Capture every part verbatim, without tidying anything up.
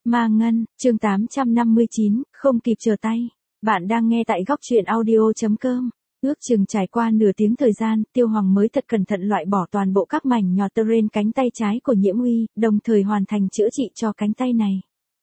Ma Ngân, chương tám trăm năm mươi chín, không kịp chờ tay. Bạn đang nghe tại góc truyện audio.com. Ước chừng trải qua nửa tiếng thời gian, Tiêu Hoàng mới thật cẩn thận loại bỏ toàn bộ các mảnh nhọt tơ trên cánh tay trái của Nhiễm Uy, đồng thời hoàn thành chữa trị cho cánh tay này.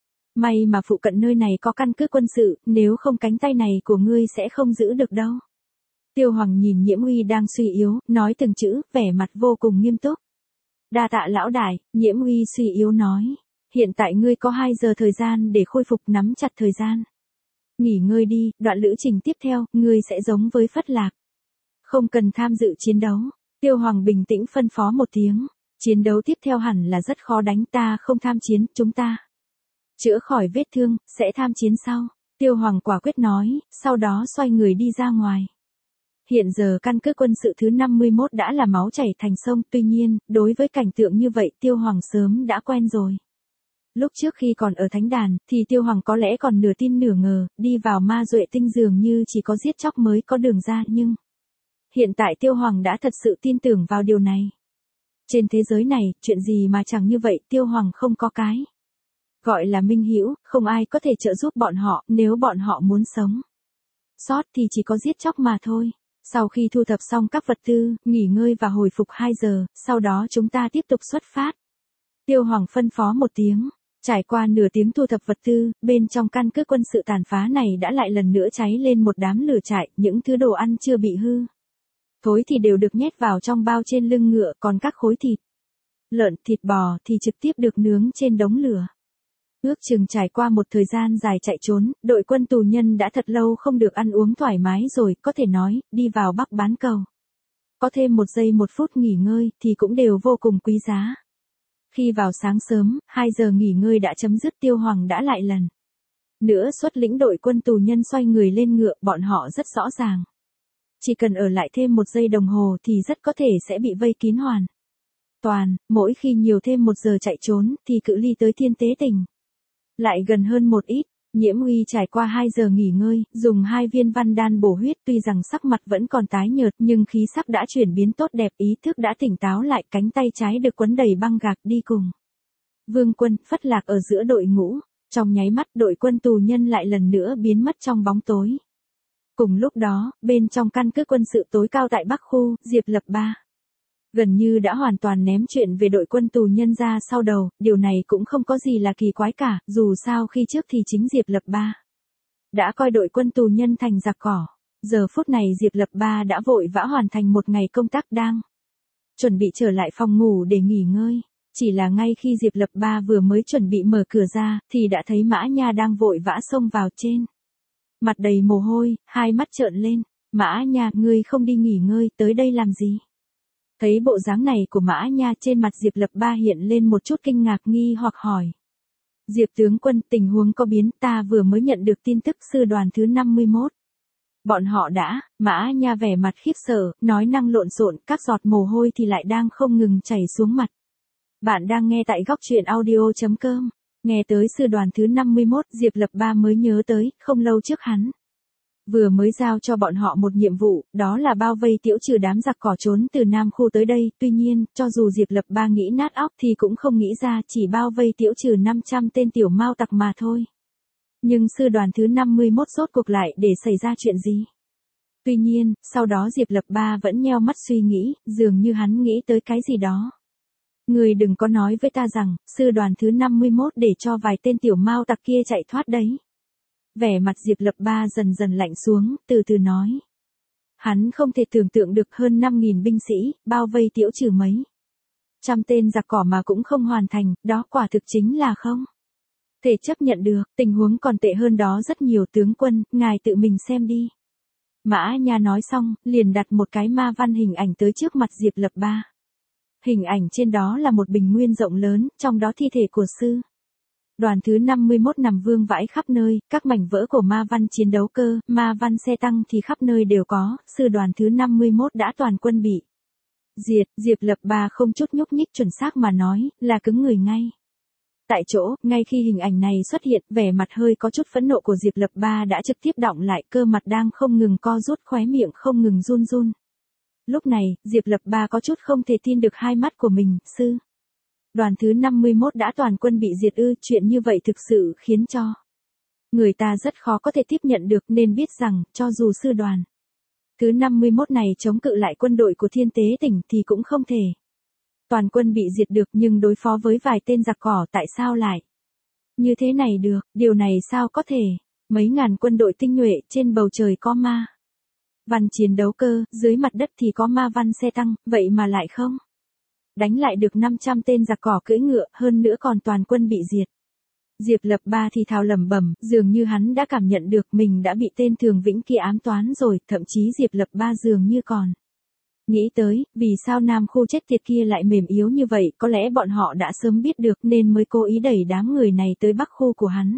May mà phụ cận nơi này có căn cứ quân sự, nếu không cánh tay này của ngươi sẽ không giữ được đâu. Tiêu Hoàng nhìn Nhiễm Uy đang suy yếu, nói từng chữ, vẻ mặt vô cùng nghiêm túc. Đa tạ lão đại, Nhiễm Uy suy yếu nói. Hiện tại ngươi có hai giờ thời gian để khôi phục, nắm chặt thời gian. Nghỉ ngơi đi, đoạn lữ trình tiếp theo, ngươi sẽ giống với Phất Lạc. Không cần tham dự chiến đấu. Tiêu Hoàng bình tĩnh phân phó một tiếng. Chiến đấu tiếp theo hẳn là rất khó đánh, ta không tham chiến, chúng ta chữa khỏi vết thương, sẽ tham chiến sau. Tiêu Hoàng quả quyết nói, sau đó xoay người đi ra ngoài. Hiện giờ căn cứ quân sự thứ năm mươi mốt đã là máu chảy thành sông, tuy nhiên, đối với cảnh tượng như vậy Tiêu Hoàng sớm đã quen rồi. Lúc trước khi còn ở Thánh Đàn, thì Tiêu Hoàng có lẽ còn nửa tin nửa ngờ, đi vào ma duệ tinh dường như chỉ có giết chóc mới có đường ra, nhưng hiện tại Tiêu Hoàng đã thật sự tin tưởng vào điều này. Trên thế giới này, chuyện gì mà chẳng như vậy, Tiêu Hoàng không có cái gọi là minh hữu, không ai có thể trợ giúp bọn họ, nếu bọn họ muốn sống sót thì chỉ có giết chóc mà thôi. Sau khi thu thập xong các vật tư, nghỉ ngơi và hồi phục hai giờ, sau đó chúng ta tiếp tục xuất phát. Tiêu Hoàng phân phó một tiếng. Trải qua nửa tiếng thu thập vật tư, bên trong căn cứ quân sự tàn phá này đã lại lần nữa cháy lên một đám lửa trại, những thứ đồ ăn chưa bị hư thối thì đều được nhét vào trong bao trên lưng ngựa, còn các khối thịt lợn, thịt bò thì trực tiếp được nướng trên đống lửa. Ước chừng trải qua một thời gian dài chạy trốn, đội quân tù nhân đã thật lâu không được ăn uống thoải mái rồi, có thể nói, đi vào Bắc bán cầu. Có thêm một giây một phút nghỉ ngơi thì cũng đều vô cùng quý giá. Khi vào sáng sớm, hai giờ nghỉ ngơi đã chấm dứt, Tiêu Hoàng đã lại lần nữa xuất lĩnh đội quân tù nhân xoay người lên ngựa, bọn họ rất rõ ràng. Chỉ cần ở lại thêm một giây đồng hồ thì rất có thể sẽ bị vây kín hoàn toàn, mỗi khi nhiều thêm một giờ chạy trốn thì cự ly tới Thiên Tế Tỉnh lại gần hơn một ít. Nhiễm Uy trải qua hai giờ nghỉ ngơi, dùng hai viên văn đan bổ huyết, tuy rằng sắc mặt vẫn còn tái nhợt nhưng khí sắc đã chuyển biến tốt đẹp, ý thức đã tỉnh táo lại, cánh tay trái được quấn đầy băng gạc đi cùng Vương Quân, Phất Lạc ở giữa đội ngũ. Trong nháy mắt đội quân tù nhân lại lần nữa biến mất trong bóng tối. Cùng lúc đó, bên trong căn cứ quân sự tối cao tại Bắc Khu, Diệp Lập Ba gần như đã hoàn toàn ném chuyện về đội quân tù nhân ra sau đầu, điều này cũng không có gì là kỳ quái cả, dù sao khi trước thì chính Diệp Lập Ba đã coi đội quân tù nhân thành giặc cỏ. Giờ phút này Diệp Lập Ba đã vội vã hoàn thành một ngày công tác, đang chuẩn bị trở lại phòng ngủ để nghỉ ngơi. Chỉ là ngay khi Diệp Lập Ba vừa mới chuẩn bị mở cửa ra, thì đã thấy Mã Nha đang vội vã xông vào, trên mặt đầy mồ hôi, hai mắt trợn lên. Mã Nha, ngươi không đi nghỉ ngơi, tới đây làm gì? Thấy bộ dáng này của Mã Nha, trên mặt Diệp Lập Ba hiện lên một chút kinh ngạc nghi hoặc hỏi. Diệp tướng quân, tình huống có biến, ta vừa mới nhận được tin tức sư đoàn thứ năm mươi mốt. Bọn họ đã, Mã Nha vẻ mặt khiếp sợ, nói năng lộn xộn, các giọt mồ hôi thì lại đang không ngừng chảy xuống mặt. Bạn đang nghe tại góc truyện audio.com. Nghe tới sư đoàn thứ năm mươi mốt, Diệp Lập Ba mới nhớ tới, không lâu trước hắn vừa mới giao cho bọn họ một nhiệm vụ, đó là bao vây tiễu trừ đám giặc cỏ trốn từ Nam Khu tới đây. Tuy nhiên, cho dù Diệp Lập Ba nghĩ nát óc thì cũng không nghĩ ra chỉ bao vây tiễu trừ năm trăm tên tiểu mao tặc mà thôi. Nhưng sư đoàn thứ năm mươi mốt rốt cuộc lại để xảy ra chuyện gì? Tuy nhiên, sau đó Diệp Lập Ba vẫn nheo mắt suy nghĩ, dường như hắn nghĩ tới cái gì đó. Người đừng có nói với ta rằng, sư đoàn thứ năm mươi mốt để cho vài tên tiểu mao tặc kia chạy thoát đấy. Vẻ mặt Diệp Lập Ba dần dần lạnh xuống, từ từ nói. Hắn không thể tưởng tượng được hơn năm nghìn binh sĩ, bao vây tiễu trừ mấy trăm tên giặc cỏ mà cũng không hoàn thành, đó quả thực chính là không thể chấp nhận được, tình huống còn tệ hơn đó rất nhiều, tướng quân, ngài tự mình xem đi. Mã Nha nói xong, liền đặt một cái ma văn hình ảnh tới trước mặt Diệp Lập Ba. Hình ảnh trên đó là một bình nguyên rộng lớn, trong đó thi thể của sư đoàn thứ năm mươi mốt nằm vương vãi khắp nơi, các mảnh vỡ của ma văn chiến đấu cơ, ma văn xe tăng thì khắp nơi đều có, sư đoàn thứ năm mươi mốt đã toàn quân bị diệt. Diệp Lập Ba không chút nhúc nhích, chuẩn xác mà nói, là cứng người ngay tại chỗ. Ngay khi hình ảnh này xuất hiện, vẻ mặt hơi có chút phẫn nộ của Diệp Lập Ba đã trực tiếp đọng lại, cơ mặt đang không ngừng co rút, khóe miệng không ngừng run run. Lúc này, Diệp Lập Ba có chút không thể tin được hai mắt của mình, sư Đoàn thứ năm mươi mốt đã toàn quân bị diệt ư, chuyện như vậy thực sự khiến cho người ta rất khó có thể tiếp nhận được, nên biết rằng, cho dù sư đoàn thứ năm mươi mốt này chống cự lại quân đội của Thiên Tế tỉnh thì cũng không thể toàn quân bị diệt được, nhưng đối phó với vài tên giặc cỏ tại sao lại như thế này được, điều này sao có thể, mấy ngàn quân đội tinh nhuệ, trên bầu trời có ma văn chiến đấu cơ, dưới mặt đất thì có ma văn xe tăng, vậy mà lại không đánh lại được năm trăm tên giặc cỏ cưỡi ngựa, hơn nữa còn toàn quân bị diệt. Diệp Lập Ba thì thào lẩm bẩm, dường như hắn đã cảm nhận được mình đã bị tên Thường Vĩnh kia ám toán rồi, thậm chí Diệp Lập Ba dường như còn nghĩ tới, vì sao Nam Khu chết tiệt kia lại mềm yếu như vậy, có lẽ bọn họ đã sớm biết được nên mới cố ý đẩy đám người này tới Bắc Khu của hắn.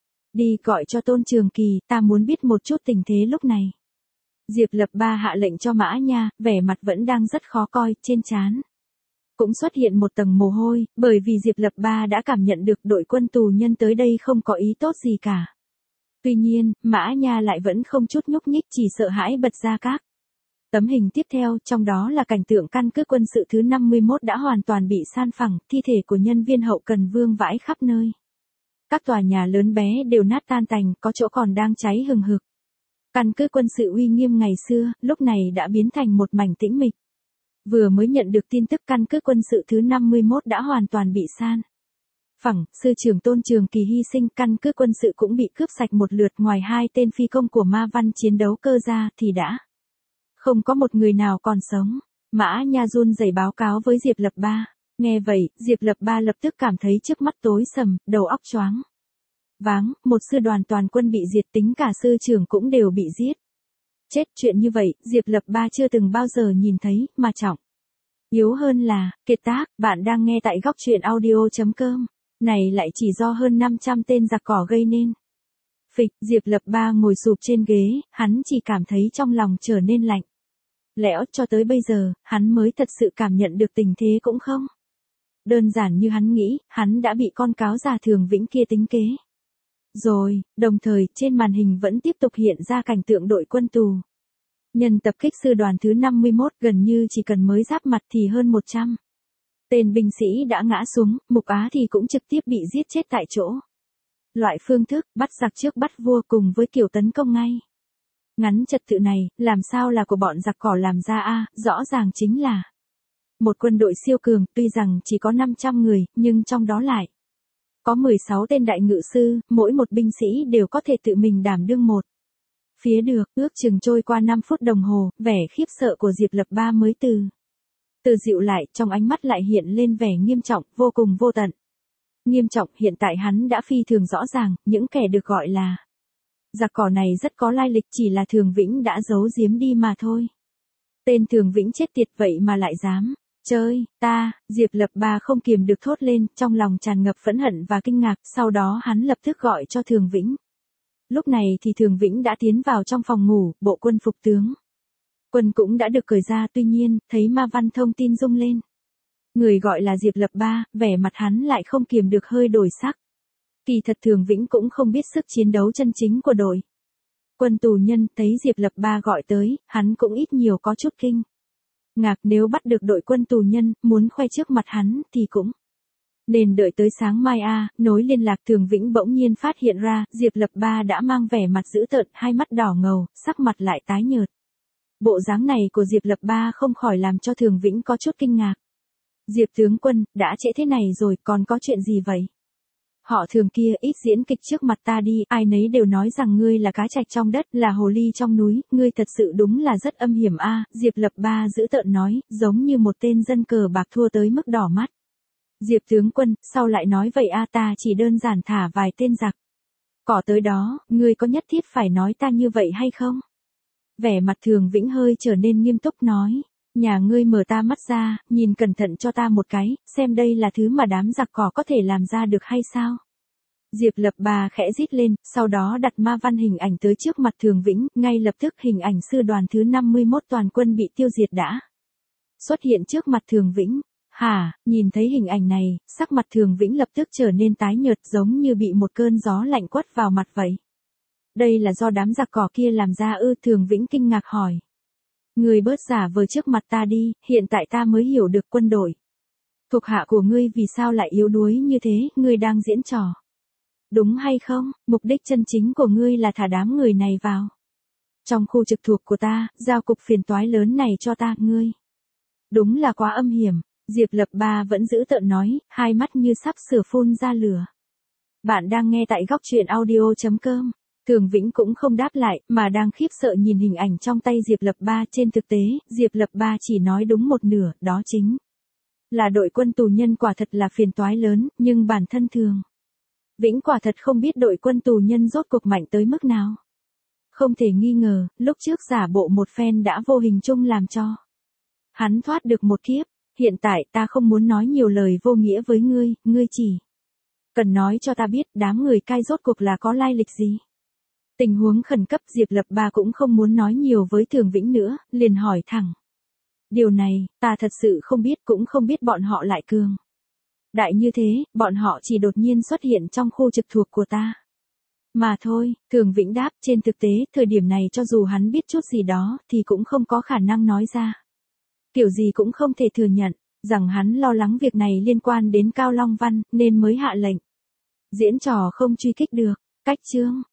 Đi gọi cho Tôn Trường Kỳ, ta muốn biết một chút tình thế lúc này. Diệp Lập Ba hạ lệnh cho Mã Nha, vẻ mặt vẫn đang rất khó coi, trên trán cũng xuất hiện một tầng mồ hôi, bởi vì Diệp Lập Ba đã cảm nhận được đội quân tù nhân tới đây không có ý tốt gì cả. Tuy nhiên, Mã Nha lại vẫn không chút nhúc nhích, chỉ sợ hãi bật ra các tấm hình tiếp theo, trong đó là cảnh tượng căn cứ quân sự thứ năm mươi mốt đã hoàn toàn bị san phẳng, thi thể của nhân viên hậu cần vương vãi khắp nơi. Các tòa nhà lớn bé đều nát tan tành, có chỗ còn đang cháy hừng hực. Căn cứ quân sự uy nghiêm ngày xưa, lúc này đã biến thành một mảnh tĩnh mịch. Vừa mới nhận được tin tức căn cứ quân sự thứ năm mươi mốt đã hoàn toàn bị san phẳng, sư trưởng Tôn Trường Kỳ hy sinh, căn cứ quân sự cũng bị cướp sạch một lượt, ngoài hai tên phi công của ma văn chiến đấu cơ ra thì đã không có một người nào còn sống. Mã Nha run rẩy báo cáo với Diệp Lập Ba. Nghe vậy, Diệp Lập Ba lập tức cảm thấy trước mắt tối sầm, đầu óc choáng váng, một sư đoàn toàn quân bị diệt, tính cả sư trưởng cũng đều bị giết. Chết, chuyện như vậy, Diệp Lập Ba chưa từng bao giờ nhìn thấy, mà trọng yếu hơn là, kiệt tác, bạn đang nghe tại góc truyện audio.com, này lại chỉ do hơn năm trăm tên giặc cỏ gây nên. Phịch, Diệp Lập Ba ngồi sụp trên ghế, hắn chỉ cảm thấy trong lòng trở nên lạnh lẽo, cho tới bây giờ, hắn mới thật sự cảm nhận được tình thế cũng không đơn giản như hắn nghĩ, hắn đã bị con cáo già Thường Vĩnh kia tính kế rồi. Đồng thời, trên màn hình vẫn tiếp tục hiện ra cảnh tượng đội quân tù nhân tập kích sư đoàn thứ năm mươi mốt, gần như chỉ cần mới giáp mặt thì hơn một trăm tên binh sĩ đã ngã xuống, Mục Á thì cũng trực tiếp bị giết chết tại chỗ. Loại phương thức bắt giặc trước bắt vua cùng với kiểu tấn công ngay ngắn trật tự này, làm sao là của bọn giặc cỏ làm ra a, rõ ràng chính là một quân đội siêu cường, tuy rằng chỉ có năm trăm người, nhưng trong đó lại có mười sáu tên đại ngự sư, mỗi một binh sĩ đều có thể tự mình đảm đương một phía được. Ước chừng trôi qua năm phút đồng hồ, vẻ khiếp sợ của Diệp Lập Ba mới từ từ dịu lại, trong ánh mắt lại hiện lên vẻ nghiêm trọng, vô cùng vô tận. Nghiêm trọng, hiện tại hắn đã phi thường rõ ràng, những kẻ được gọi là giặc cỏ này rất có lai lịch, chỉ là Thường Vĩnh đã giấu giếm đi mà thôi. Tên Thường Vĩnh chết tiệt vậy mà lại dám chơi ta, Diệp Lập Ba không kiềm được thốt lên, trong lòng tràn ngập phẫn hận và kinh ngạc, sau đó hắn lập tức gọi cho Thường Vĩnh. Lúc này thì Thường Vĩnh đã tiến vào trong phòng ngủ, bộ quân phục tướng quân cũng đã được cởi ra, tuy nhiên, thấy ma văn thông tin rung lên. Người gọi là Diệp Lập Ba, vẻ mặt hắn lại không kiềm được hơi đổi sắc. Kỳ thật Thường Vĩnh cũng không biết sức chiến đấu chân chính của đội quân tù nhân, thấy Diệp Lập Ba gọi tới, hắn cũng ít nhiều có chút kinh ngạc, nếu bắt được đội quân tù nhân, muốn khoe trước mặt hắn thì cũng nên đợi tới sáng mai a. À. Nối liên lạc, Thường Vĩnh bỗng nhiên phát hiện ra, Diệp Lập Ba đã mang vẻ mặt dữ tợn, hai mắt đỏ ngầu, sắc mặt lại tái nhợt. Bộ dáng này của Diệp Lập Ba không khỏi làm cho Thường Vĩnh có chút kinh ngạc. Diệp tướng quân, đã trễ thế này rồi, còn có chuyện gì vậy? Họ Thường kia, ít diễn kịch trước mặt ta đi, ai nấy đều nói rằng ngươi là cá trạch trong đất, là hồ ly trong núi, ngươi thật sự đúng là rất âm hiểm a. À. Diệp Lập Ba dữ tợn nói, giống như một tên dân cờ bạc thua tới mức đỏ mắt. Diệp tướng quân, sao lại nói vậy a, à, ta chỉ đơn giản thả vài tên giặc cỏ tới đó, ngươi có nhất thiết phải nói ta như vậy hay không? Vẻ mặt Thường Vĩnh hơi trở nên nghiêm túc nói, nhà ngươi mở ta mắt ra, nhìn cẩn thận cho ta một cái, xem đây là thứ mà đám giặc cỏ có thể làm ra được hay sao? Diệp Lập Ba khẽ rít lên, sau đó đặt ma văn hình ảnh tới trước mặt Thường Vĩnh, ngay lập tức hình ảnh sư đoàn thứ năm mươi mốt toàn quân bị tiêu diệt đã xuất hiện trước mặt Thường Vĩnh. Hả, nhìn thấy hình ảnh này, sắc mặt Thường Vĩnh lập tức trở nên tái nhợt, giống như bị một cơn gió lạnh quất vào mặt vậy. Đây là do đám giặc cỏ kia làm ra ư? Thường Vĩnh kinh ngạc hỏi. Người bớt giả vờ trước mặt ta đi, hiện tại ta mới hiểu được quân đội Thuộc hạ của ngươi vì sao lại yếu đuối như thế, ngươi đang diễn trò. Đúng hay không, mục đích chân chính của ngươi là thả đám người này vào trong khu trực thuộc của ta, giao cục phiền toái lớn này cho ta, ngươi. Đúng là quá âm hiểm, Diệp Lập Ba vẫn giữ tợn nói, hai mắt như sắp sửa phun ra lửa. Bạn đang nghe tại góc truyện audio.com. Thường Vĩnh cũng không đáp lại, mà đang khiếp sợ nhìn hình ảnh trong tay Diệp Lập Ba. Trên thực tế, Diệp Lập Ba chỉ nói đúng một nửa, đó chính là đội quân tù nhân quả thật là phiền toái lớn, nhưng bản thân Thường Vĩnh quả thật không biết đội quân tù nhân rốt cuộc mạnh tới mức nào. Không thể nghi ngờ, lúc trước giả bộ một phen đã vô hình chung làm cho hắn thoát được một kiếp. Hiện tại ta không muốn nói nhiều lời vô nghĩa với ngươi, ngươi chỉ cần nói cho ta biết đám người cai rốt cuộc là có lai lịch gì. Tình huống khẩn cấp, Diệp Lập Ba cũng không muốn nói nhiều với Thường Vĩnh nữa, liền hỏi thẳng. Điều này, ta thật sự không biết, cũng không biết bọn họ lại cường đại như thế, bọn họ chỉ đột nhiên xuất hiện trong khu trực thuộc của ta mà thôi. Thường Vĩnh đáp, trên thực tế, thời điểm này cho dù hắn biết chút gì đó, thì cũng không có khả năng nói ra. Kiểu gì cũng không thể thừa nhận, rằng hắn lo lắng việc này liên quan đến Cao Long Văn, nên mới hạ lệnh diễn trò không truy kích được. Cách chương